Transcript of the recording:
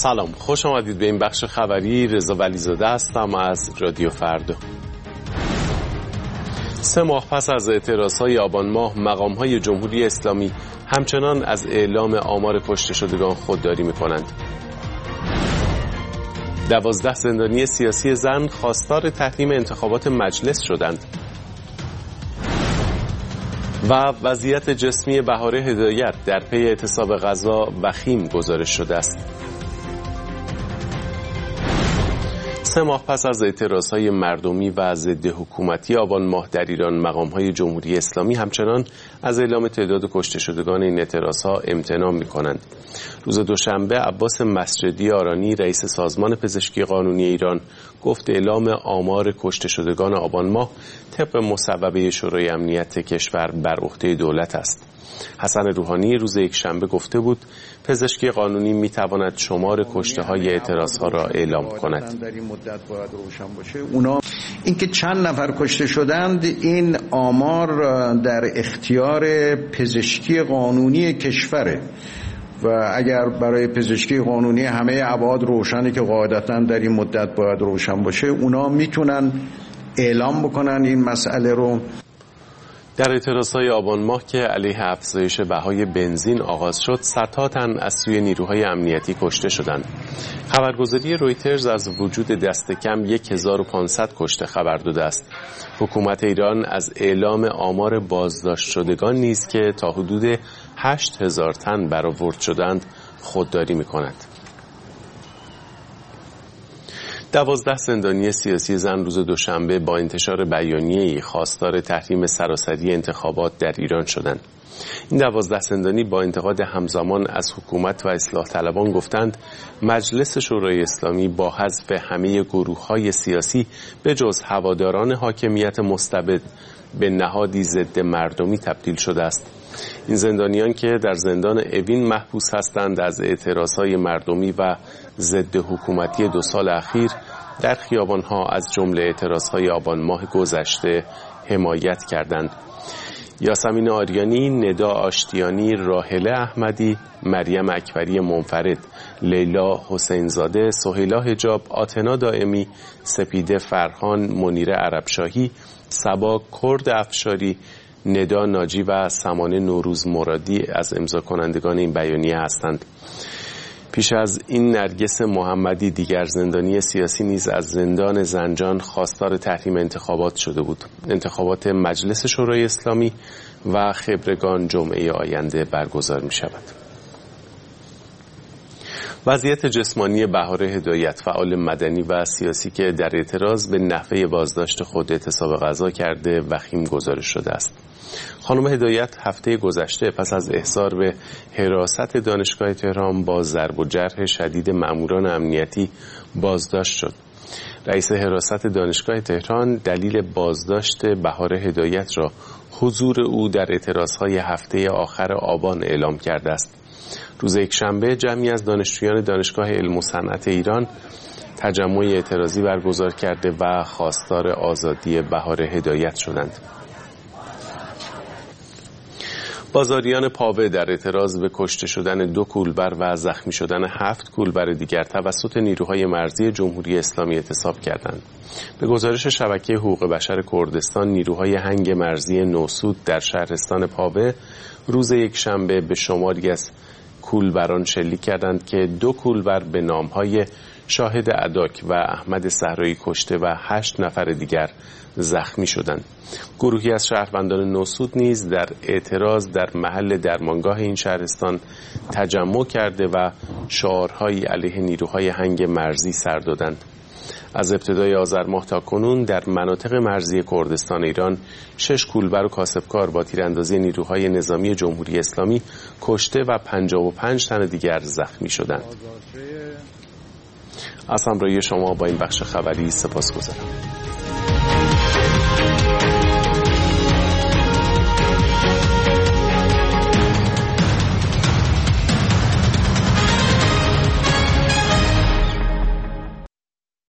سلام، خوش آمدید به این بخش خبری. رضا ولیزاده هستم از رادیو فردا. 3 ماه پس از اعتراضهای آبان ماه، مقام‌های جمهوری اسلامی همچنان از اعلام آمار کشته شدگان خودداری می‌کنند. 12 زندانی سیاسی زن خواستار تحریم انتخابات مجلس شدند. و وضعیت جسمی بهاره هدایت در پی اعتصاب غذا وخیم گزارش شده است. 3 ماه پس از اعتراضهای مردمی و ضد حکومتی آبان ماه در ایران، مقام‌های جمهوری اسلامی همچنان از اعلام تعداد کشته شدگان این اعتراضها امتناع می‌کنند. روز دوشنبه عباس مسجدی آرانی، رئیس سازمان پزشکی قانونی ایران، گفت اعلام آمار کشته شدگان آبان ماه طبق مصوبه شورای امنیت کشور بر عهده دولت است. حسن روحانی روز یکشنبه گفته بود پزشکی قانونی میتواند شمار کشته های اعتراض ها را اعلام کند. در این مدت باید روشن باشه. اینکه چند نفر کشته شدند، این آمار در اختیار پزشکی قانونی کشوره و اگر برای پزشکی قانونی همه ابعاد روشنه که قاعدتاً در این مدت باید روشن باشه، اونا میتونن اعلام بکنن این مسئله رو. در اعتراضهای آبان ماه که علیه افزایش بهای بنزین آغاز شد، صدها تن از سوی نیروهای امنیتی کشته شدند. خبرگزاری رویترز از وجود دست کم 1500 کشته خبر داده است. حکومت ایران از اعلام آمار بازداشت شدگان نیز که تا حدود 8000 تن برآورد شدند خودداری می‌کند. 12 زندانی سیاسی زن روز دوشنبه با انتشار بیانیه‌ای خواستار تحریم سراسری انتخابات در ایران شدند. این 12 زندانی با انتقاد همزمان از حکومت و اصلاح طلبان گفتند مجلس شورای اسلامی با حذف همه گروه‌های سیاسی به جز هواداران حاکمیت مستبد به نهادی ضد مردمی تبدیل شده است. این زندانیان که در زندان اوین محبوس هستند از اعتراضهای مردمی و ضد حکومتی 2 سال اخیر در خیابانها از جمله اعتراضهای آبان ماه گذشته حمایت کردند. یاسمین آریانی، ندا آشتیانی، راحله احمدی، مریم اکبری منفرد، لیلا حسینزاده، سهیلا حجاب، آتنا دائمی، سپیده فرهان، منیره عربشاهی، صبا کرد افشاری، ندا ناجی و سمانه نوروز مرادی از امضا کنندگان این بیانیه هستند. پیش از این نرگس محمدی، دیگر زندانی سیاسی، نیز از زندان زنجان خواستار تحریم انتخابات شده بود. انتخابات مجلس شورای اسلامی و خبرگان جمعه آینده برگزار می شود. وضعیت جسمانی بهاره هدایت، فعال مدنی و سیاسی که در اعتراض به نحوه بازداشت خود اعتصاب غذا کرده وخیم گزارش شده است. خانم هدایت هفته گذشته پس از احضار به حراست دانشگاه تهران با ضرب و جرح شدید مأموران امنیتی بازداشت شد. رئیس حراست دانشگاه تهران دلیل بازداشت بهاره هدایت را حضور او در اعتراضهای هفته آخر آبان اعلام کرده است. روز یکشنبه جمعی از دانشجویان دانشگاه علم و صنعت ایران تجمع اعتراضی برگزار کرده و خواستار آزادی بهاره هدایت شدند. بازاریان پاوه در اعتراض به کشته شدن 2 کولبر و زخمی شدن 7 کولبر دیگر توسط نیروهای مرزی جمهوری اسلامی اعتصاب کردند. به گزارش شبکه حقوق بشر کردستان، نیروهای هنگ مرزی نوسود در شهرستان پاوه روز یکشنبه به شماری از کولبران شلیک کردند که 2 کولبر به نامهای شاهد اداک و احمد صحرایی کشته و 8 نفر دیگر زخمی شدند. گروهی از شهروندان نوسود نیز در اعتراض در محل درمانگاه این شهرستان تجمع کرده و شعارهایی علیه نیروهای هنگ مرزی سر دادند. از ابتدای آذر ماه تا کنون در مناطق مرزی کردستان ایران 6 کولبر و کاسبکار با تیراندازی نیروهای نظامی جمهوری اسلامی کشته و 55 تن دیگر زخمی شدند. از همراهی شما با این بخش خبری سپاسگزارم.